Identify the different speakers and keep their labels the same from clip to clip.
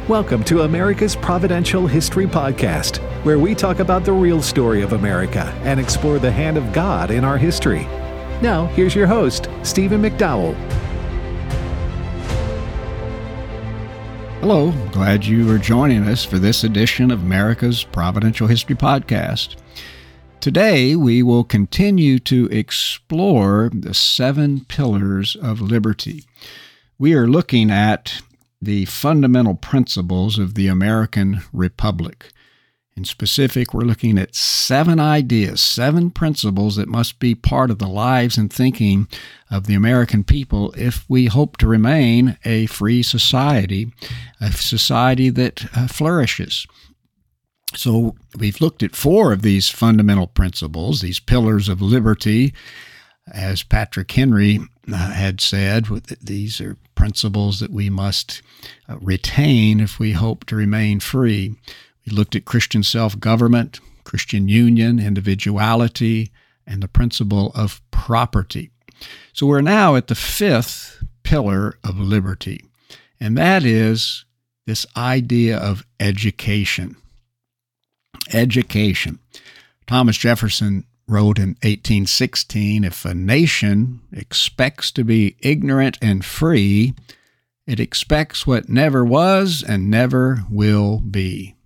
Speaker 1: Welcome to America's Providential History Podcast, where we talk about the real story of America and explore the hand of God in our history. Now, here's your host, Stephen McDowell.
Speaker 2: Hello, glad you are joining us for this edition of America's Providential History Podcast. Today, we will continue to explore the 7 pillars of liberty. We are looking at the fundamental principles of the American Republic. In specific, we're looking at 7 ideas, 7 principles that must be part of the lives and thinking of the American people if we hope to remain a free society, a society that flourishes. So we've looked at 4 of these fundamental principles, these pillars of liberty. As Patrick Henry had said, these are principles that we must retain if we hope to remain free. We looked at Christian self-government, Christian union, individuality, and the principle of property. So we're now at the 5th pillar of liberty, and that is this idea of education. Education. Thomas Jefferson wrote in 1816, if a nation expects to be ignorant and free, it expects what never was and never will be.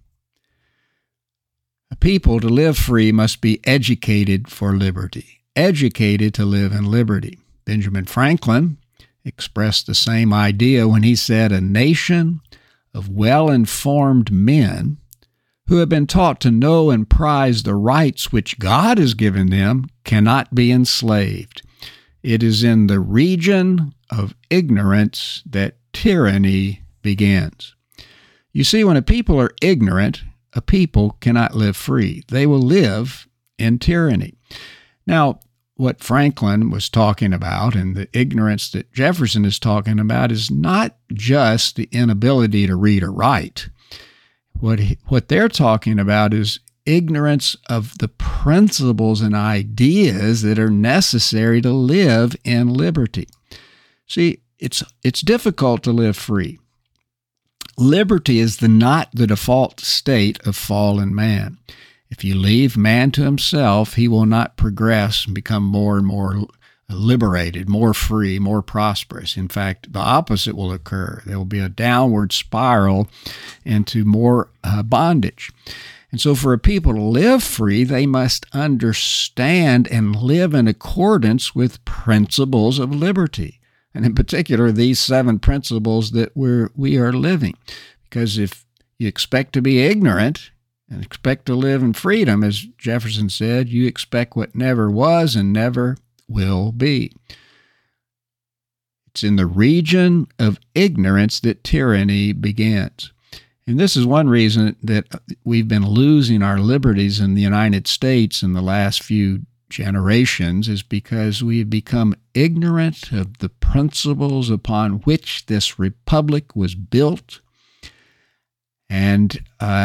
Speaker 2: A people to live free must be educated for liberty, educated to live in liberty. Benjamin Franklin expressed the same idea when he said, a nation of well-informed men who have been taught to know and prize the rights which God has given them cannot be enslaved. It is in the region of ignorance that tyranny begins. You see, when a people are ignorant, a people cannot live free. They will live in tyranny. Now, what Franklin was talking about and the ignorance that Jefferson is talking about is not just the inability to read or write. What they're talking about is ignorance of the principles and ideas that are necessary to live in liberty. See, it's difficult to live free. Liberty is not the default state of fallen man. If you leave man to himself, he will not progress and become more and more liberated, more free, more prosperous. In fact, the opposite will occur. There will be a downward spiral into more bondage. And so for a people to live free, they must understand and live in accordance with principles of liberty. And in particular, these 7 principles that we are living. Because if you expect to be ignorant and expect to live in freedom, as Jefferson said, you expect what never was and never will be. It's in the region of ignorance that tyranny begins. And this is one reason that we've been losing our liberties in the United States in the last few generations, is because we've become ignorant of the principles upon which this republic was built. And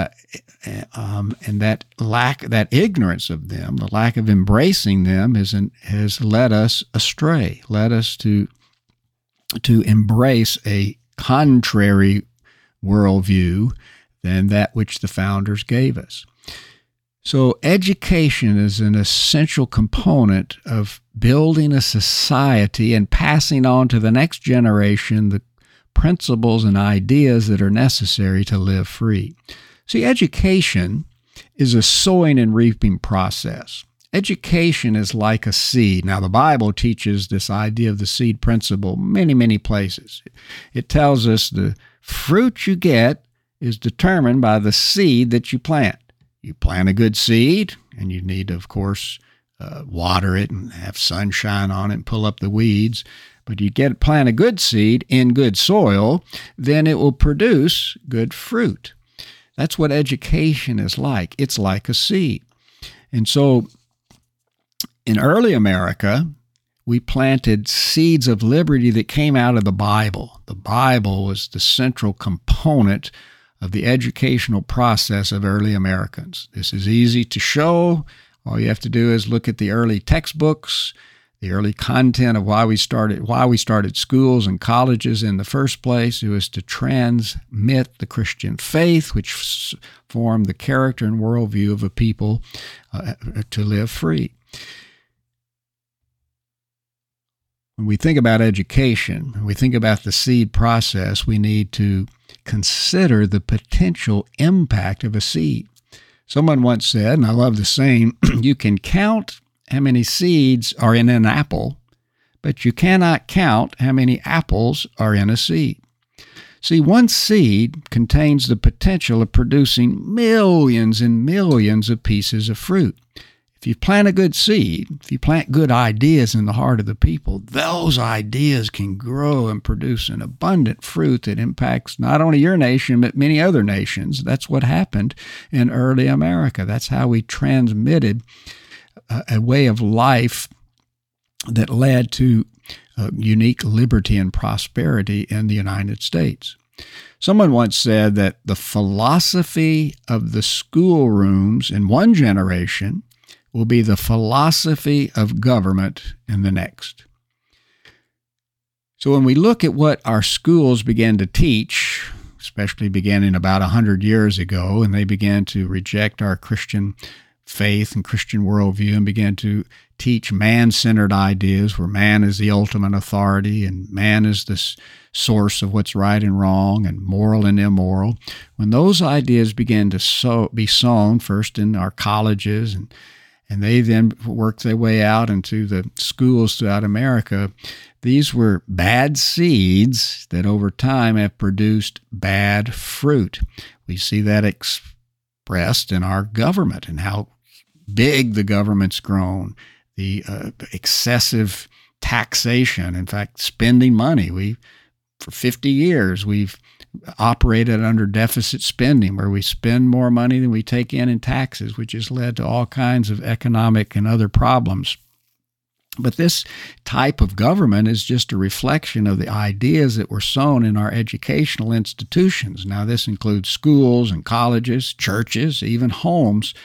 Speaker 2: that ignorance of them, the lack of embracing them, has led us astray, led us to embrace a contrary worldview than that which the founders gave us. So education is an essential component of building a society and passing on to the next generation the principles and ideas that are necessary to live free. See, education is a sowing and reaping process. Education is like a seed. Now, the Bible teaches this idea of the seed principle many, many places. It tells us the fruit you get is determined by the seed that you plant. You plant a good seed, and you need to, of course, water it and have sunshine on it and pull up the weeds. But you plant a good seed in good soil, then it will produce good fruit. That's what education is like. It's like a seed. And so in early America, we planted seeds of liberty that came out of the Bible. The Bible was the central component of the educational process of early Americans. This is easy to show. All you have to do is look at the early textbooks. The early content of why we started schools and colleges in the first place, it was to transmit the Christian faith, which formed the character and worldview of a people to live free. When we think about education, when we think about the seed process, we need to consider the potential impact of a seed. Someone once said, and I love the saying, you can count how many seeds are in an apple, but you cannot count how many apples are in a seed. See, one seed contains the potential of producing millions and millions of pieces of fruit. If you plant a good seed, if you plant good ideas in the heart of the people, those ideas can grow and produce an abundant fruit that impacts not only your nation, but many other nations. That's what happened in early America. That's how we transmitted a way of life that led to unique liberty and prosperity in the United States. Someone once said that the philosophy of the schoolrooms in one generation will be the philosophy of government in the next. So when we look at what our schools began to teach, especially beginning about 100 years ago, and they began to reject our Christian faith and Christian worldview and began to teach man-centered ideas where man is the ultimate authority and man is the source of what's right and wrong and moral and immoral. When those ideas began to be sown first in our colleges and they then worked their way out into the schools throughout America, these were bad seeds that over time have produced bad fruit. We see that expressed in our government and how big the government's grown, the excessive taxation, in fact, spending money. For 50 years, we've operated under deficit spending where we spend more money than we take in taxes, which has led to all kinds of economic and other problems. But this type of government is just a reflection of the ideas that were sown in our educational institutions. Now, this includes schools and colleges, churches, even homes.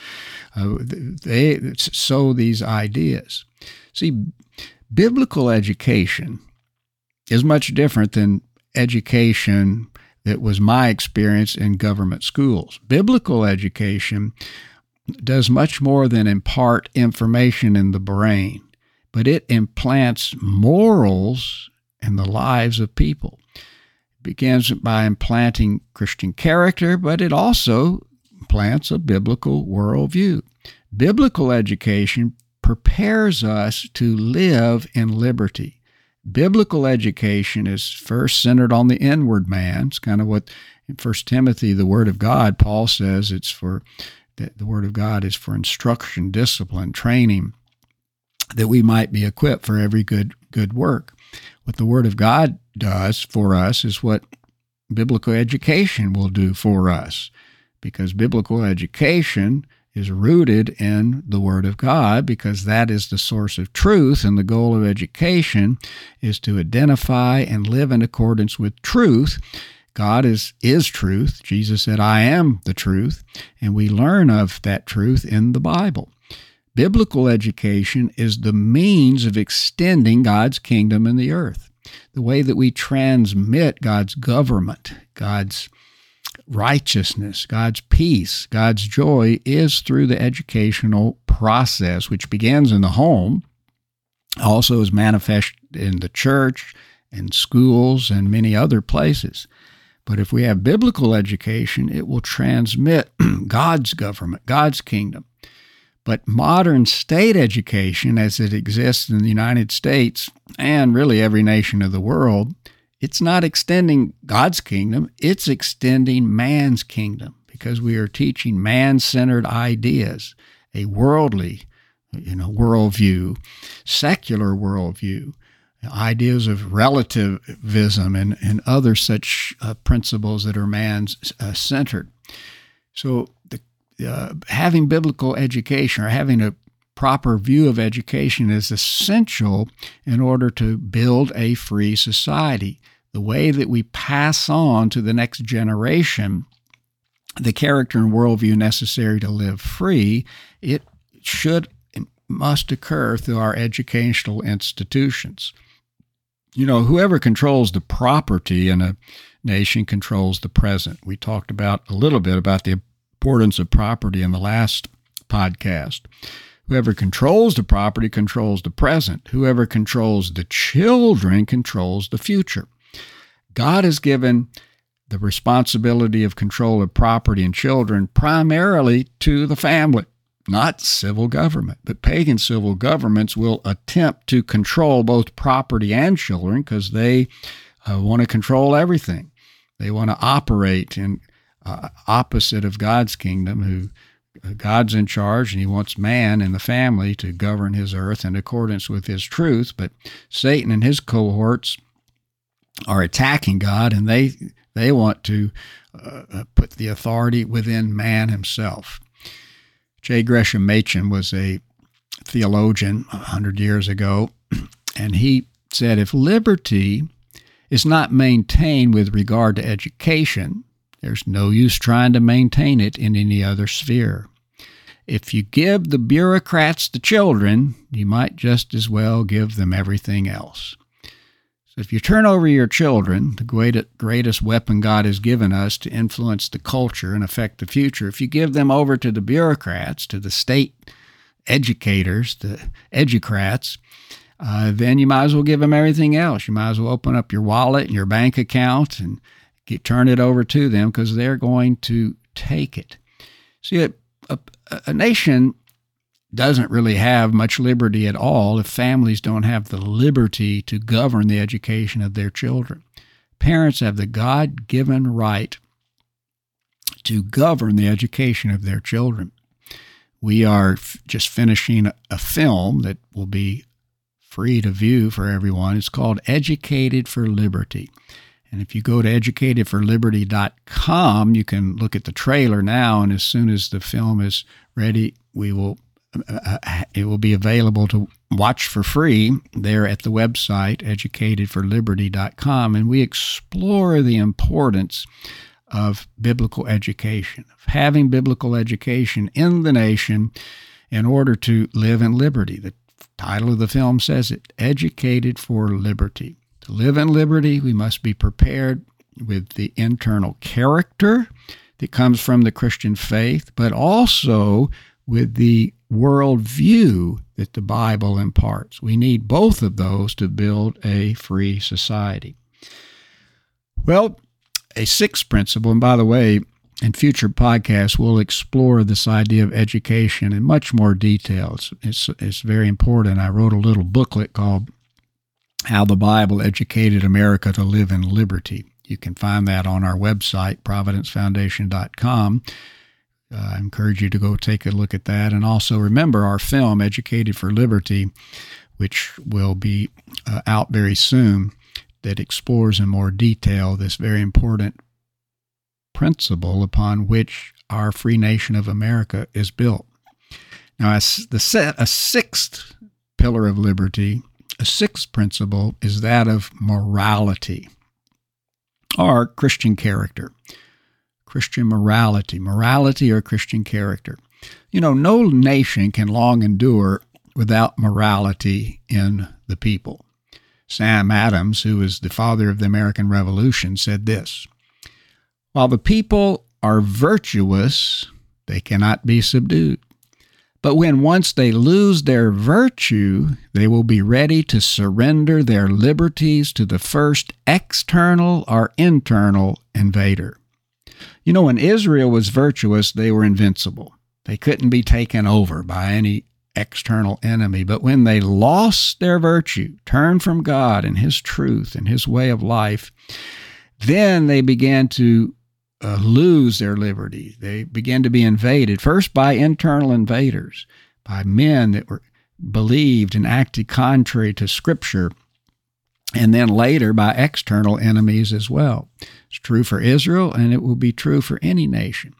Speaker 2: They sow these ideas. See, biblical education is much different than education that was my experience in government schools. Biblical education does much more than impart information in the brain, but it implants morals in the lives of people. It begins by implanting Christian character, but it also implants a biblical worldview. Biblical education prepares us to live in liberty. Biblical education is first centered on the inward man. It's kind of what in 1 Timothy, the Word of God, Paul says the Word of God is for instruction, discipline, training, that we might be equipped for every good work. What the Word of God does for us is what biblical education will do for us, because biblical education is rooted in the Word of God, because that is the source of truth, and the goal of education is to identify and live in accordance with truth. God is truth. Jesus said, I am the truth, and we learn of that truth in the Bible. Biblical education is the means of extending God's kingdom in the earth. The way that we transmit God's government, God's righteousness, God's peace, God's joy is through the educational process, which begins in the home, also is manifested in the church and schools and many other places. But if we have biblical education, it will transmit God's government, God's kingdom. But modern state education, as it exists in the United States and really every nation of the world, it's not extending God's kingdom, it's extending man's kingdom, because we are teaching man-centered ideas, a worldly, worldview, secular worldview, ideas of relativism and other such principles that are man-centered. So having biblical education or having a proper view of education is essential in order to build a free society. The way that we pass on to the next generation the character and worldview necessary to live free, it should must occur through our educational institutions. Whoever controls the property in a nation controls the present. We talked a little bit about the importance of property in the last podcast. Whoever controls the property controls the present. Whoever controls the children controls the future. God has given the responsibility of control of property and children primarily to the family, not civil government. But pagan civil governments will attempt to control both property and children because they want to control everything. They want to operate in opposite of God's kingdom, God's in charge, and he wants man and the family to govern his earth in accordance with his truth. But Satan and his cohorts are attacking God, and they want to put the authority within man himself. J. Gresham Machen was a theologian 100 years ago, and he said, if liberty is not maintained with regard to education, there's no use trying to maintain it in any other sphere. If you give the bureaucrats the children, you might just as well give them everything else. So if you turn over your children, the greatest weapon God has given us to influence the culture and affect the future, if you give them over to the bureaucrats, to the state educators, the educrats, then you might as well give them everything else. You might as well open up your wallet and your bank account and turn it over to them because they're going to take it. See, a nation doesn't really have much liberty at all if families don't have the liberty to govern the education of their children. Parents have the God-given right to govern the education of their children. We are just finishing a film that will be free to view for everyone. It's called Educated for Liberty. And if you go to educatedforliberty.com, you can look at the trailer now, and as soon as the film is ready, it will be available to watch for free there at the website, educatedforliberty.com, and we explore the importance of biblical education, of having biblical education in the nation in order to live in liberty. The title of the film says it, Educated for Liberty. To live in liberty, we must be prepared with the internal character that comes from the Christian faith, but also with the worldview that the Bible imparts. We need both of those to build a free society. Well, a sixth principle, and by the way, in future podcasts, we'll explore this idea of education in much more detail. It's very important. I wrote a little booklet called How the Bible Educated America to Live in Liberty. You can find that on our website, providencefoundation.com. I encourage you to go take a look at that. And also remember our film, Educated for Liberty, which will be out very soon, that explores in more detail this very important principle upon which our free nation of America is built. Now, a sixth pillar of liberty, a sixth principle, is that of morality, or Christian character. Christian morality or Christian character. No nation can long endure without morality in the people. Sam Adams, who is the father of the American Revolution, said this: while the people are virtuous, they cannot be subdued. But when once they lose their virtue, they will be ready to surrender their liberties to the first external or internal invader. When Israel was virtuous, they were invincible. They couldn't be taken over by any external enemy. But when they lost their virtue, turned from God and His truth and His way of life, then they began to lose their liberty. They began to be invaded, first by internal invaders, by men that believed and acted contrary to Scripture, and then later by external enemies as well. It's true for Israel, and it will be true for any nation.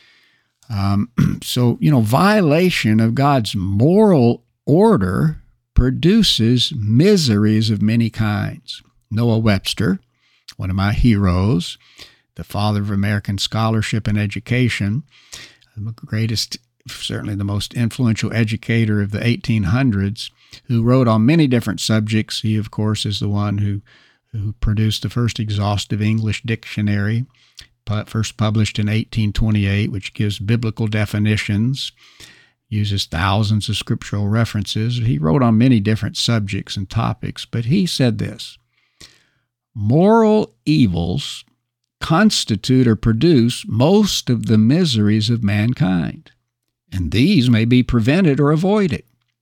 Speaker 2: So, violation of God's moral order produces miseries of many kinds. Noah Webster, one of my heroes, the father of American scholarship and education, the greatest certainly the most influential educator of the 1800s, who wrote on many different subjects. He, of course, is the one who produced the first exhaustive English dictionary, first published in 1828, which gives biblical definitions, uses thousands of scriptural references. He wrote on many different subjects and topics, but he said this: moral evils constitute or produce most of the miseries of mankind, and these may be prevented or avoided.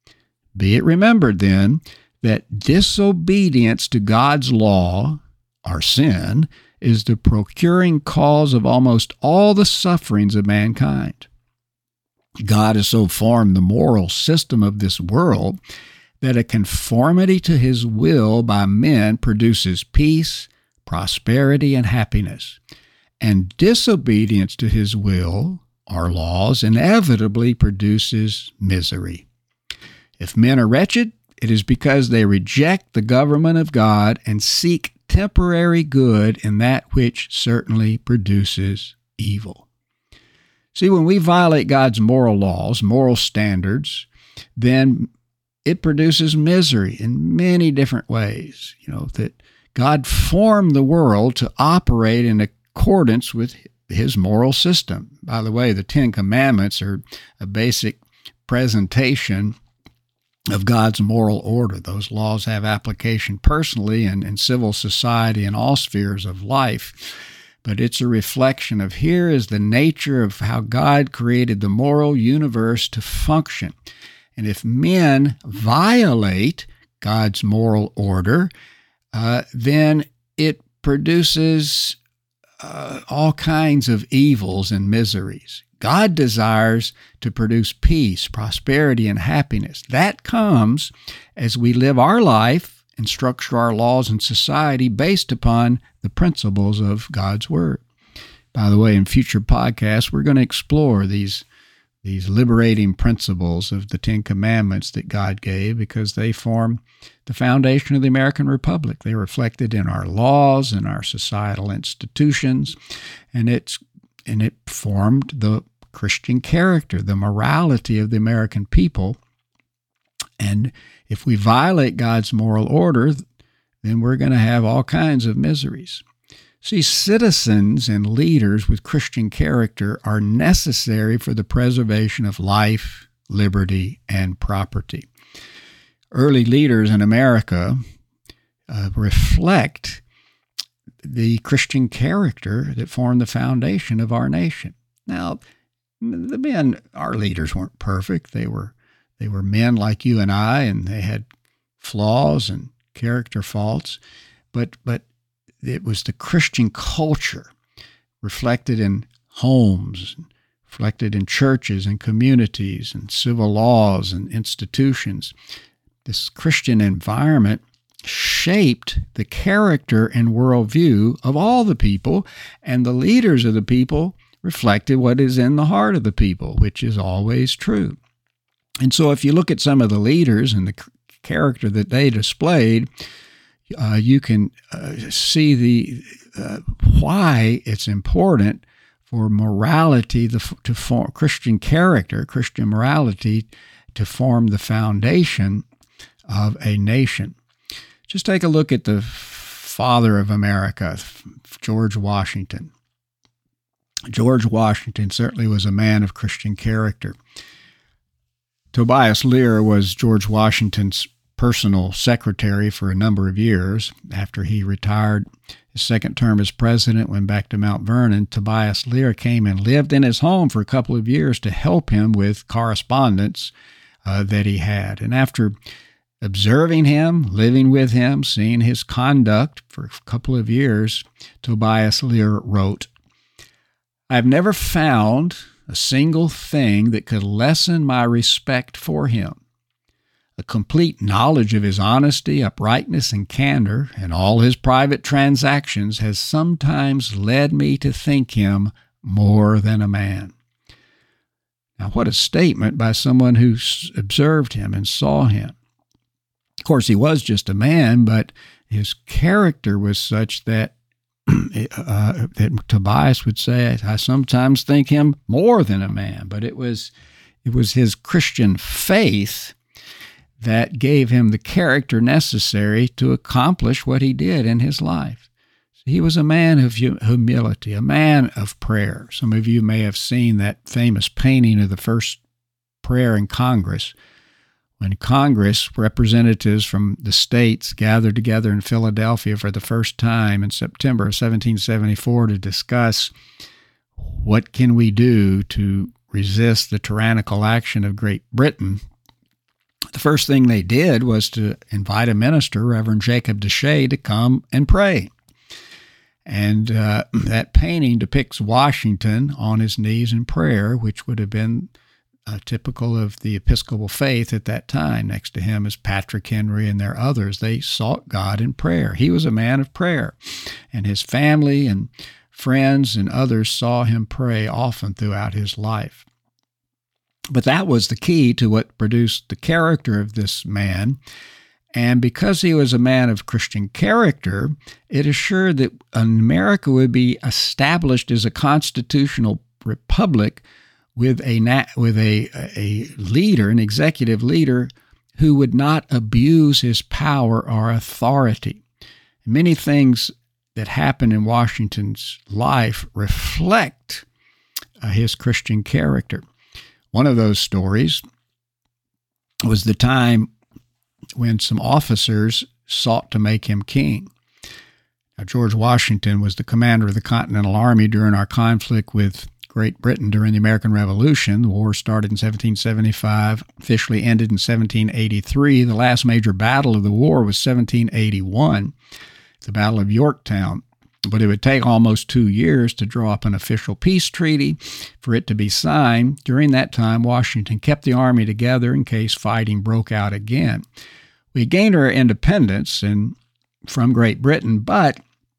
Speaker 2: Be it remembered, then, that disobedience to God's law, or sin, is the procuring cause of almost all the sufferings of mankind. God has so formed the moral system of this world that a conformity to His will by men produces peace, prosperity, and happiness. And disobedience to His will, or laws, inevitably produces misery. If men are wretched, it is because they reject the government of God and seek temporary good in that which certainly produces evil. See, when we violate God's moral laws, moral standards, then it produces misery in many different ways. That God formed the world to operate in accordance with His moral system. By the way, the Ten Commandments are a basic presentation of God's moral order. Those laws have application personally and in civil society and all spheres of life. But it's a reflection of here is the nature of how God created the moral universe to function. And if men violate God's moral order, then it produces all kinds of evils and miseries. God desires to produce peace, prosperity, and happiness. That comes as we live our life and structure our laws and society based upon the principles of God's Word. By the way, in future podcasts, we're going to explore these liberating principles of the Ten Commandments that God gave, because they form the foundation of the American Republic. They're reflected in our laws and our societal institutions, and it formed the Christian character, the morality of the American people. And if we violate God's moral order, then we're going to have all kinds of miseries. See, citizens and leaders with Christian character are necessary for the preservation of life, liberty, and property. Early leaders in America reflect the Christian character that formed the foundation of our nation. Now, the men, our leaders, weren't perfect. They were men like you and I, and they had flaws and character faults, but it was the Christian culture reflected in homes, reflected in churches and communities and civil laws and institutions. This Christian environment shaped the character and worldview of all the people, and the leaders of the people reflected what is in the heart of the people, which is always true. And so if you look at some of the leaders and the character that they displayed, you can see why it's important for morality to form Christian character, Christian morality, to form the foundation of a nation. Just take a look at the father of America, George Washington. George Washington certainly was a man of Christian character. Tobias Lear was George Washington's personal secretary for a number of years. After he retired his second term as president, went back to Mount Vernon, Tobias Lear came and lived in his home for a couple of years to help him with correspondence that he had. And after observing him, living with him, seeing his conduct for a couple of years, Tobias Lear wrote, "I've never found a single thing that could lessen my respect for him. A complete knowledge of his honesty, uprightness, and candor in all his private transactions has sometimes led me to think him more than a man." Now, what a statement by someone who observed him and saw him. Of course, he was just a man, but his character was such that that Tobias would say, "I sometimes think him more than a man." But it was It was his Christian faith that gave him the character necessary to accomplish what he did in his life. He was a man of humility, a man of prayer. Some of you may have seen that famous painting of the first prayer in Congress. When Congress, representatives from the states gathered together in Philadelphia for the first time in September of 1774 to discuss what can we do to resist the tyrannical action of Great Britain, the first thing they did was to invite a minister, Reverend Jacob Deshay, to come and pray. And that painting depicts Washington on his knees in prayer, which would have been typical of the Episcopal faith at that time. Next to him is Patrick Henry and their others. They sought God in prayer. He was a man of prayer, and his family and friends and others saw him pray often throughout his life. But that was the key to what produced the character of this man. And because he was a man of Christian character, it assured that America would be established as a constitutional republic with a leader, an executive leader, who would not abuse his power or authority. Many things that happen in Washington's life reflect his Christian character. One of those stories was the time when some officers sought to make him king. Now, George Washington was the commander of the Continental Army during our conflict with Great Britain during the American Revolution. The war started in 1775, officially ended in 1783. The last major battle of the war was 1781, the Battle of Yorktown. But it would take almost 2 years to draw up an official peace treaty for it to be signed. During that time, Washington kept the army together in case fighting broke out again. We gained our independence from Great Britain, but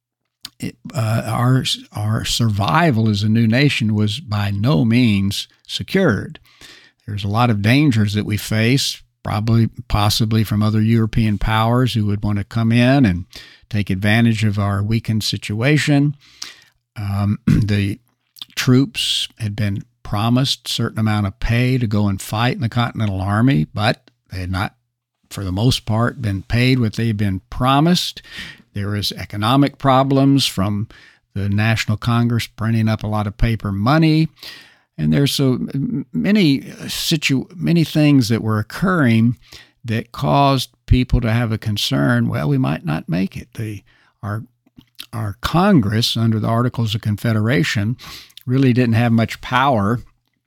Speaker 2: our survival as a new nation was by no means secured. There's a lot of dangers that we face, possibly from other European powers who would want to come in and take advantage of our weakened situation. The troops had been promised a certain amount of pay to go and fight in the Continental Army, but they had not, for the most part, been paid what they had been promised. There was economic problems from the National Congress printing up a lot of paper money. And there's so many things that were occurring that caused people to have a concern, well, we might not make it. Our Congress, under the Articles of Confederation, really didn't have much power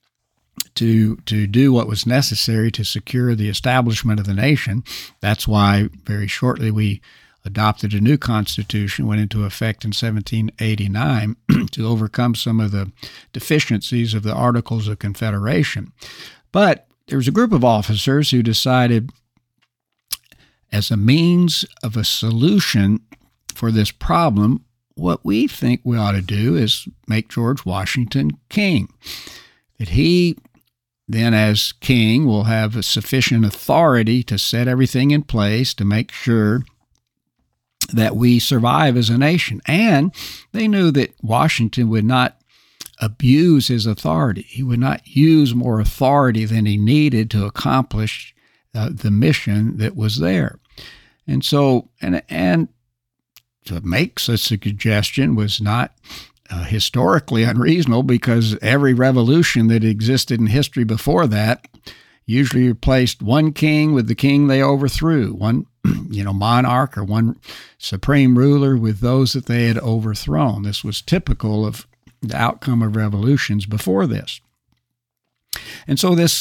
Speaker 2: to do what was necessary to secure the establishment of the nation. That's why very shortly we adopted a new constitution, went into effect in 1789 to overcome some of the deficiencies of the Articles of Confederation. But there was a group of officers who decided, as a means of a solution for this problem, what we think we ought to do is make George Washington king. That he then, as king, will have a sufficient authority to set everything in place to make sure that we survive as a nation. And they knew that Washington would not abuse his authority. He would not use more authority than he needed to accomplish the mission that was there. And so, and to make such a suggestion was not historically unreasonable, because every revolution that existed in history before that usually replaced one king with the king they overthrew, one monarch or one supreme ruler with those that they had overthrown. This was typical of the outcome of revolutions before this. And so this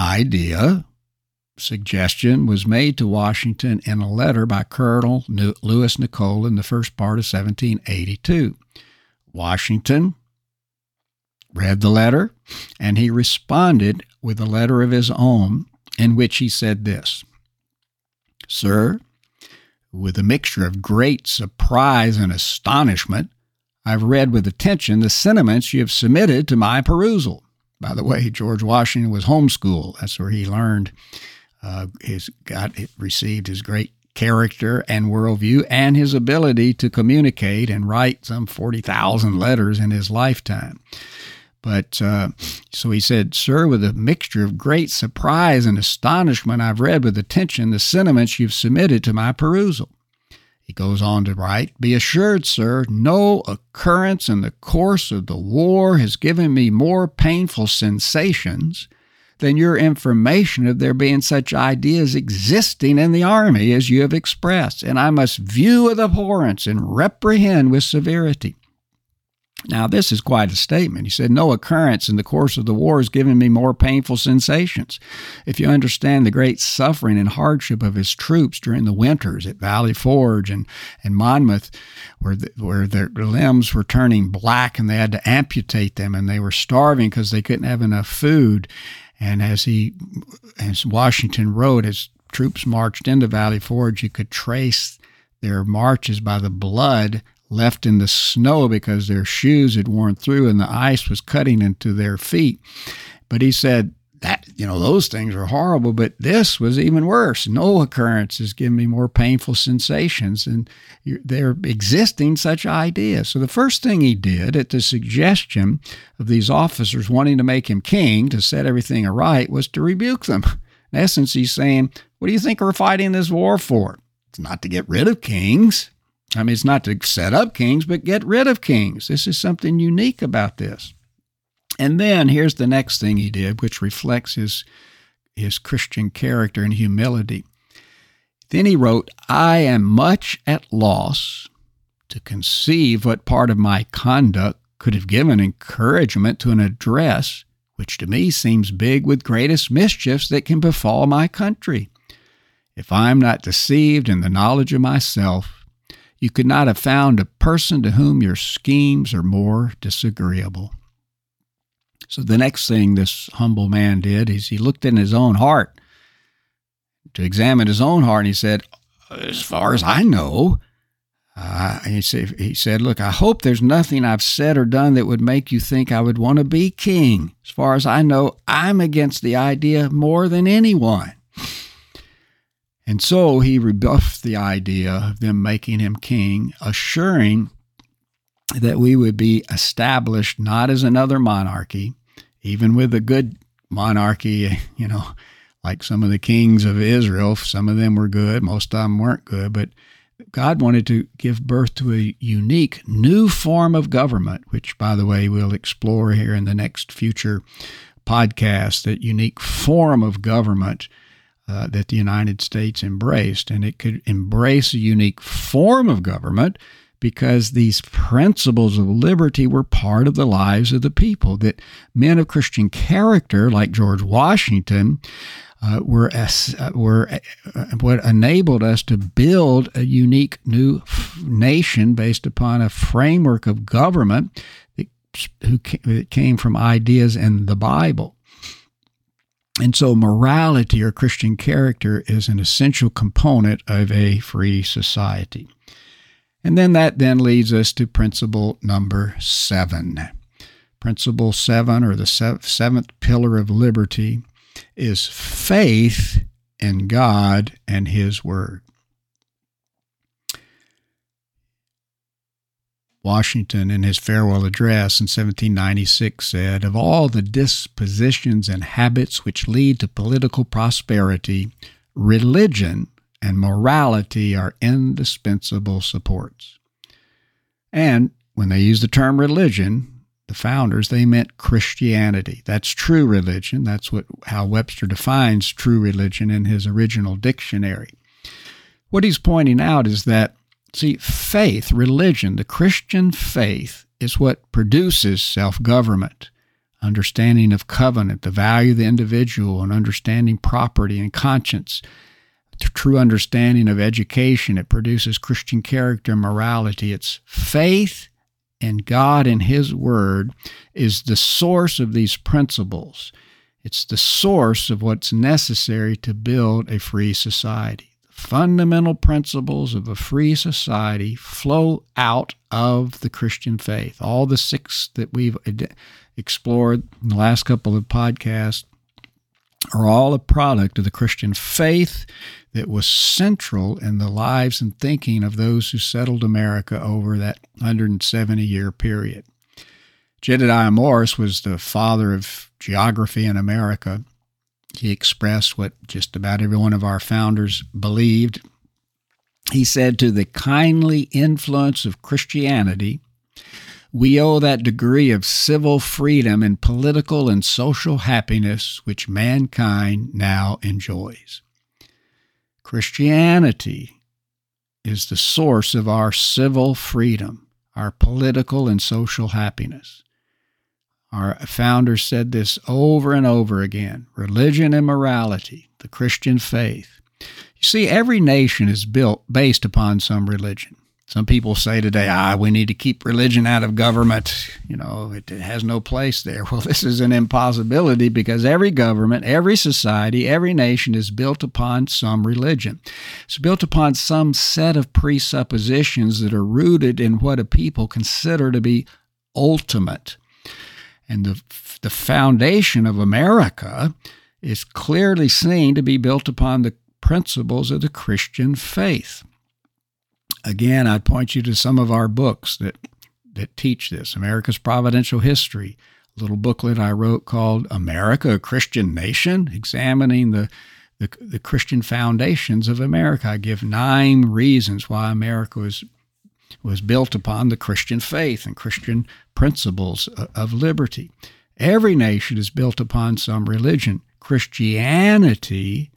Speaker 2: suggestion was made to Washington in a letter by Colonel Louis Nicoll in the first part of 1782. Washington read the letter, and he responded with a letter of his own in which he said this: "Sir, with a mixture of great surprise and astonishment, I've read with attention the sentiments you have submitted to my perusal." By the way, George Washington was homeschooled. That's where he learned, received his great character and worldview and his ability to communicate and write some 40,000 letters in his lifetime. But so he said, "Sir, with a mixture of great surprise and astonishment, I've read with attention the sentiments you've submitted to my perusal." He goes on to write, "Be assured, sir, no occurrence in the course of the war has given me more painful sensations than your information of there being such ideas existing in the army as you have expressed, and I must view with abhorrence and reprehend with severity." Now, this is quite a statement. He said, no occurrence in the course of the war has given me more painful sensations. If you understand the great suffering and hardship of his troops during the winters at Valley Forge and Monmouth, where their limbs were turning black and they had to amputate them and they were starving because they couldn't have enough food. And as Washington wrote, as troops marched into Valley Forge, you could trace their marches by the blood left in the snow because their shoes had worn through and the ice was cutting into their feet. But he said that, those things are horrible, but this was even worse. No occurrence has given me more painful sensations, and they're existing such ideas. So the first thing he did at the suggestion of these officers wanting to make him king to set everything aright was to rebuke them. In essence, he's saying, what do you think we're fighting this war for? It's not to get rid of kings. It's not to set up kings, but get rid of kings. This is something unique about this. And then here's the next thing he did, which reflects his Christian character and humility. Then he wrote, "I am much at loss to conceive what part of my conduct could have given encouragement to an address which to me seems big with greatest mischiefs that can befall my country. If I am not deceived in the knowledge of myself, you could not have found a person to whom your schemes are more disagreeable." So the next thing this humble man did is he looked in his own heart to examine his own heart, and he said, as far as I know, he said, look, I hope there's nothing I've said or done that would make you think I would want to be king. As far as I know, I'm against the idea more than anyone. And so he rebuffed the idea of them making him king, assuring that we would be established not as another monarchy, even with a good monarchy, like some of the kings of Israel. Some of them were good, most of them weren't good, but God wanted to give birth to a unique new form of government, which, by the way, we'll explore here in the next future podcast, that unique form of government that the United States embraced. And it could embrace a unique form of government because these principles of liberty were part of the lives of the people, that men of Christian character like George Washington were what enabled us to build a unique new nation based upon a framework of government that came from ideas in the Bible. And so morality or Christian character is an essential component of a free society. And then that leads us to principle number 7. Principle 7, or the seventh pillar of liberty, is faith in God and His Word. Washington, in his farewell address in 1796, said, "Of all the dispositions and habits which lead to political prosperity, religion and morality are indispensable supports." And when they used the term religion, the founders, they meant Christianity. That's true religion. That's how Webster defines true religion in his original dictionary. What he's pointing out is that, see, faith, religion, the Christian faith is what produces self-government, understanding of covenant, the value of the individual, and understanding property and conscience. The true understanding of education, it produces Christian character and morality. It's faith in God and His Word is the source of these principles. It's the source of what's necessary to build a free society. The fundamental principles of a free society flow out of the Christian faith. All the 6 that we've explored in the last couple of podcasts are all a product of the Christian faith that was central in the lives and thinking of those who settled America over that 170-year period. Jedediah Morris was the father of geography in America. He expressed what just about every one of our founders believed. He said, "To the kindly influence of Christianity, we owe that degree of civil freedom and political and social happiness which mankind now enjoys." Christianity is the source of our civil freedom, our political and social happiness. Our founders said this over and over again: religion and morality, the Christian faith. You see, every nation is built based upon some religion. Some people say today, we need to keep religion out of government. It has no place there. Well, this is an impossibility because every government, every society, every nation is built upon some religion. It's built upon some set of presuppositions that are rooted in what a people consider to be ultimate. And the foundation of America is clearly seen to be built upon the principles of the Christian faith. Again, I'd point you to some of our books that teach this. America's Providential History, a little booklet I wrote called America, a Christian Nation, examining the Christian foundations of America. I give 9 reasons why America was built upon the Christian faith and Christian principles of liberty. Every nation is built upon some religion. Christianity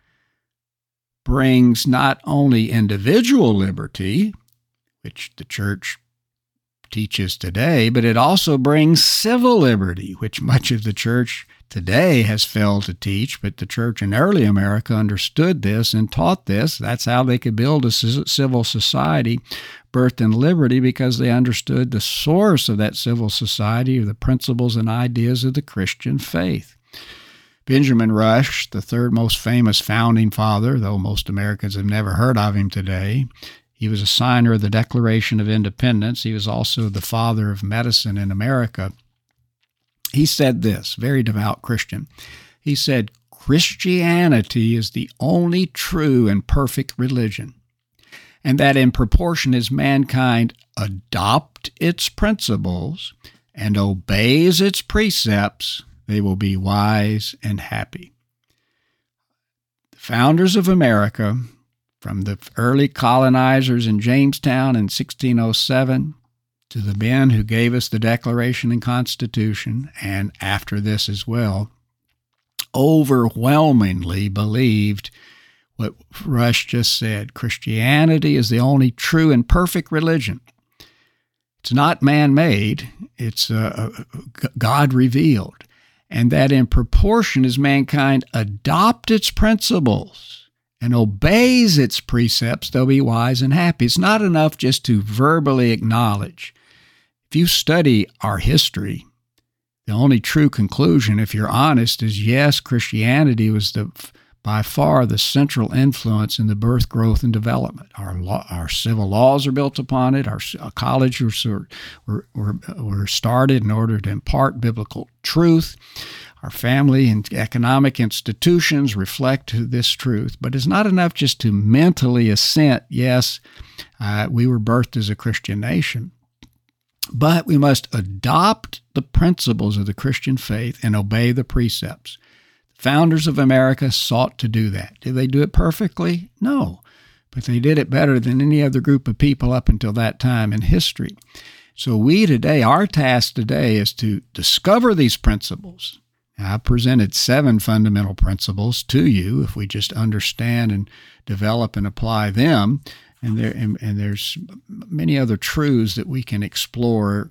Speaker 2: brings not only individual liberty, which the church teaches today, but it also brings civil liberty, which much of the church today has failed to teach. But the church in early America understood this and taught this. That's how they could build a civil society birthed in liberty, because they understood the source of that civil society or the principles and ideas of the Christian faith. Benjamin Rush, the third most famous founding father, though most Americans have never heard of him today, he was a signer of the Declaration of Independence. He was also the father of medicine in America. He said this, very devout Christian. He said, "Christianity is the only true and perfect religion, and that in proportion as mankind adopt its principles and obeys its precepts, they will be wise and happy." The founders of America, from the early colonizers in Jamestown in 1607 to the men who gave us the Declaration and Constitution, and after this as well, overwhelmingly believed what Rush just said. Christianity is the only true and perfect religion. It's not man-made, it's God-revealed. And that in proportion as mankind adopt its principles and obeys its precepts, they'll be wise and happy. It's not enough just to verbally acknowledge. If you study our history, the only true conclusion, if you're honest, is yes, Christianity was by far the central influence in the birth, growth, and development. Our civil laws are built upon it. Our colleges were started in order to impart biblical truth. Our family and economic institutions reflect this truth. But it's not enough just to mentally assent, yes, we were birthed as a Christian nation. But we must adopt the principles of the Christian faith and obey the precepts. Founders of America sought to do that. Did they do it perfectly? No, but they did it better than any other group of people up until that time in history. So we today, our task today is to discover these principles. Now, I presented 7 fundamental principles to you if we just understand and develop and apply them. And there's many other truths that we can explore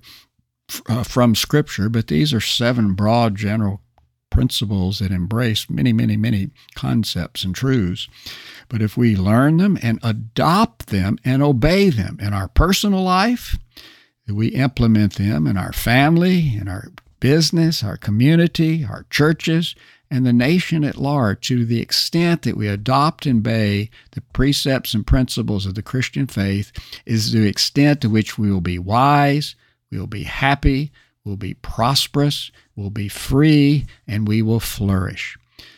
Speaker 2: from Scripture, but these are 7 broad general principles that embrace many, many, many concepts and truths. But if we learn them and adopt them and obey them in our personal life, we implement them in our family, in our business, our community, our churches, and the nation at large, to the extent that we adopt and obey the precepts and principles of the Christian faith, is the extent to which we will be wise, we will be happy, we'll be prosperous, we'll be free, and we will flourish.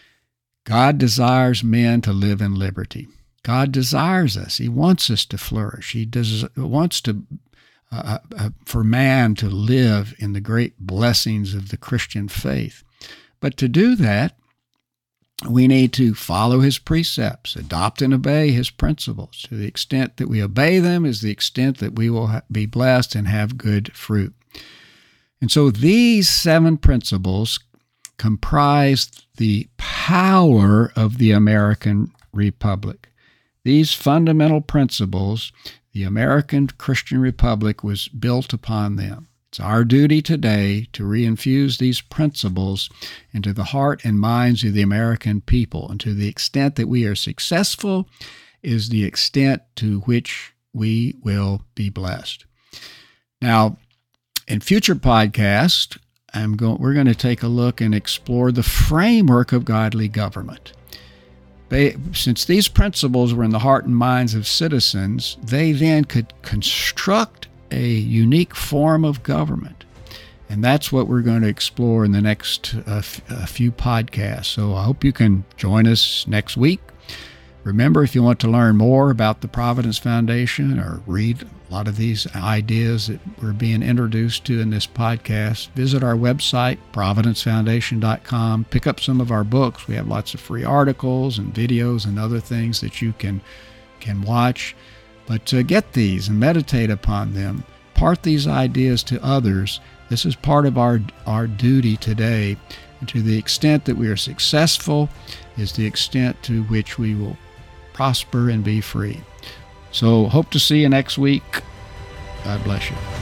Speaker 2: God desires men to live in liberty. God desires us. He wants us to flourish. He wants to for man to live in the great blessings of the Christian faith. But to do that, we need to follow his precepts, adopt and obey his principles. To the extent that we obey them is the extent that we will be blessed and have good fruit. And so these 7 principles comprise the power of the American Republic. These fundamental principles, the American Christian Republic was built upon them. It's our duty today to reinfuse these principles into the heart and minds of the American people. And to the extent that we are successful is the extent to which we will be blessed. Now, in future podcasts, we're going to take a look and explore the framework of godly government. Since these principles were in the heart and minds of citizens, they then could construct a unique form of government. And that's what we're going to explore in the next few podcasts. So I hope you can join us next week. Remember, if you want to learn more about the Providence Foundation or read a lot of these ideas that we're being introduced to in this podcast, visit our website, providencefoundation.com. Pick up some of our books. We have lots of free articles and videos and other things that you can watch. But get these and meditate upon them. Part these ideas to others. This is part of our duty today. And to the extent that we are successful is the extent to which we will prosper and be free. So hope to see you next week. God bless you.